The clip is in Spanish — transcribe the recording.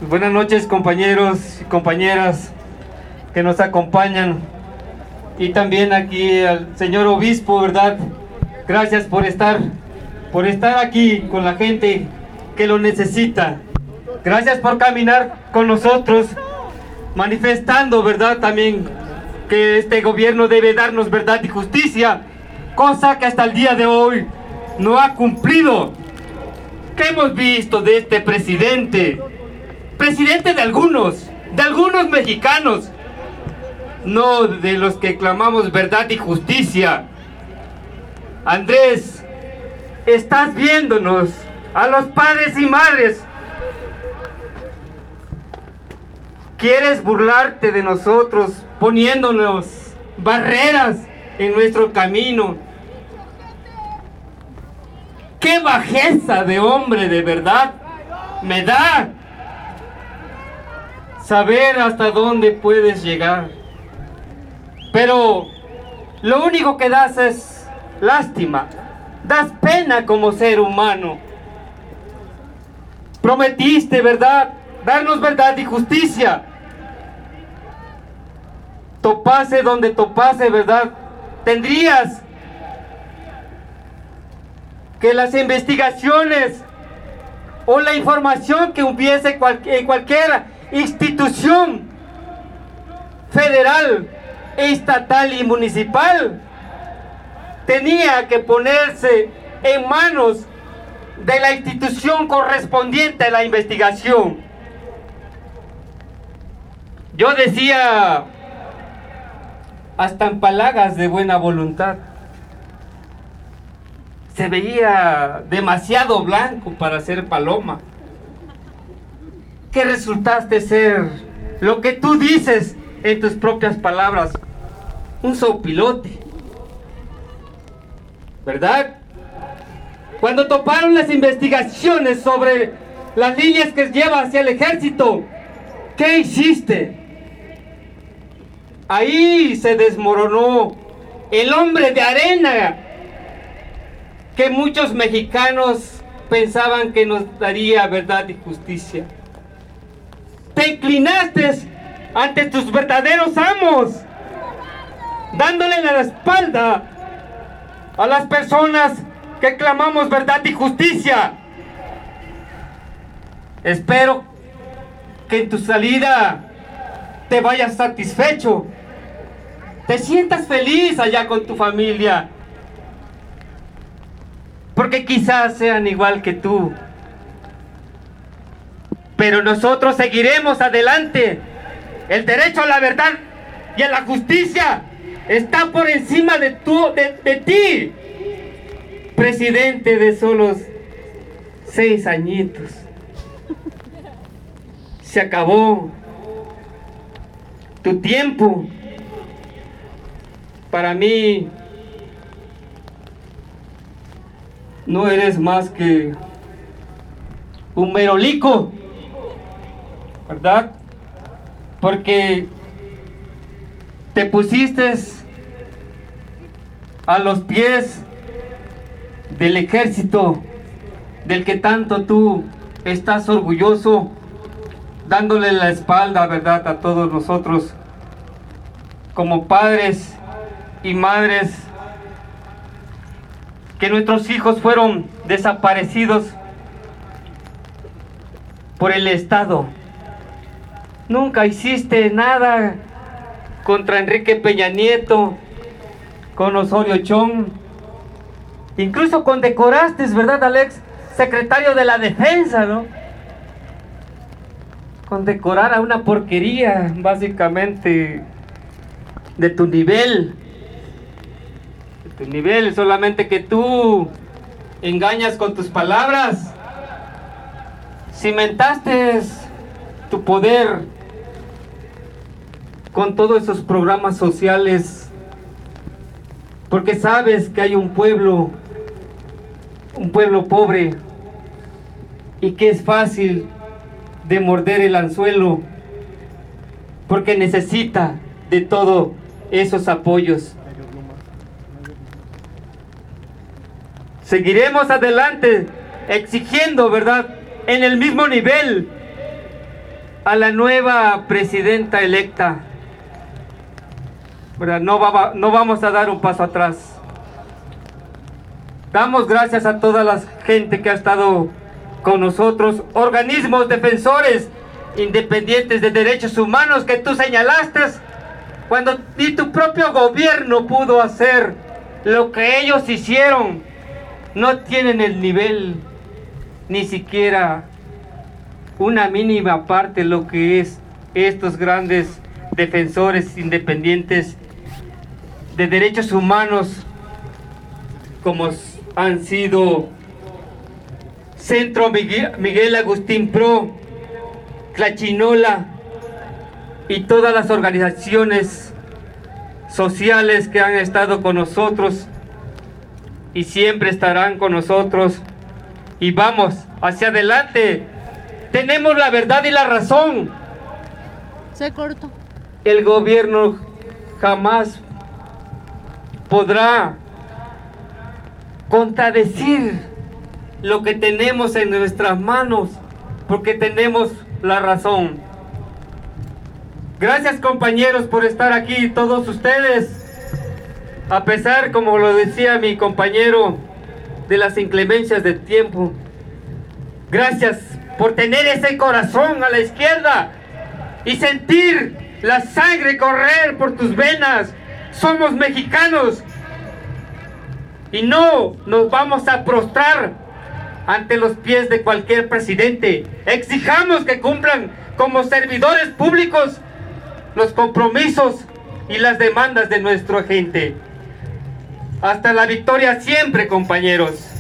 Buenas noches, compañeros y compañeras que nos acompañan, y también aquí al señor obispo, ¿verdad? Gracias por estar aquí con la gente que lo necesita. Gracias por caminar con nosotros, manifestando, ¿verdad? También que este gobierno debe darnos verdad y justicia, cosa que hasta el día de hoy no ha cumplido. ¿Qué hemos visto de este presidente? Presidente de algunos mexicanos, no de los que clamamos verdad y justicia. Andrés, estás viéndonos, a los padres y madres. Quieres burlarte de nosotros, poniéndonos barreras en nuestro camino. ¡Qué bajeza de hombre, de verdad! Me da saber hasta dónde puedes llegar. Pero lo único que das es lástima. Das pena como ser humano. Prometiste, ¿verdad?, darnos verdad y justicia. Topase donde topase, ¿verdad? Tendrías que las investigaciones o la información que hubiese en cualquier institución federal, estatal y municipal tenía que ponerse en manos de la institución correspondiente a la investigación. Yo decía, hasta en palabras de buena voluntad, se veía demasiado blanco para ser paloma. ¿Qué resultaste ser? Lo que tú dices en tus propias palabras, un sopilote, ¿verdad? Cuando toparon las investigaciones sobre las líneas que lleva hacia el ejército, ¿qué hiciste? Ahí se desmoronó el hombre de arena que muchos mexicanos pensaban que nos daría verdad y justicia. Te inclinaste ante tus verdaderos amos, dándole la espalda a las personas que clamamos verdad y justicia. Espero que en tu salida te vayas satisfecho, te sientas feliz allá con tu familia, porque quizás sean igual que tú. Pero nosotros seguiremos adelante. El derecho a la verdad y a la justicia está por encima de ti, presidente de solo 6 añitos. Se acabó tu tiempo. Para mí no eres más que un merolico, ¿verdad? Porque te pusiste a los pies del ejército, del que tanto tú estás orgulloso, dándole la espalda, ¿verdad?, a todos nosotros como padres y madres, que nuestros hijos fueron desaparecidos por el Estado. Nunca hiciste nada contra Enrique Peña Nieto, con Osorio Chong. Incluso condecoraste, ¿verdad, Alex, secretario de la Defensa, ¿no? Condecorar a una porquería, básicamente, de tu nivel. De tu nivel, solamente que tú engañas con tus palabras. Cimentaste tu poder con todos esos programas sociales, porque sabes que hay un pueblo pobre, y que es fácil de morder el anzuelo, porque necesita de todos esos apoyos. Seguiremos adelante exigiendo, ¿verdad?, en el mismo nivel a la nueva presidenta electa, ¿verdad? No vamos a dar un paso atrás. Damos gracias a toda la gente que ha estado con nosotros, organismos defensores independientes de derechos humanos que tú señalaste, cuando ni tu propio gobierno pudo hacer lo que ellos hicieron. No tienen el nivel, ni siquiera una mínima parte lo que es estos grandes defensores independientes de derechos humanos, como han sido Centro Miguel Agustín Pro, Tlachinola y todas las organizaciones sociales que han estado con nosotros y siempre estarán con nosotros. Y vamos hacia adelante. Tenemos la verdad y la razón. Se cortó. El gobierno jamás podrá contradecir lo que tenemos en nuestras manos, porque tenemos la razón. Gracias, compañeros, por estar aquí, todos ustedes, a pesar, como lo decía mi compañero, de las inclemencias del tiempo. Gracias por tener ese corazón a la izquierda y sentir la sangre correr por tus venas. Somos mexicanos y no nos vamos a prostrar ante los pies de cualquier presidente. Exijamos que cumplan como servidores públicos los compromisos y las demandas de nuestra gente. Hasta la victoria siempre, compañeros.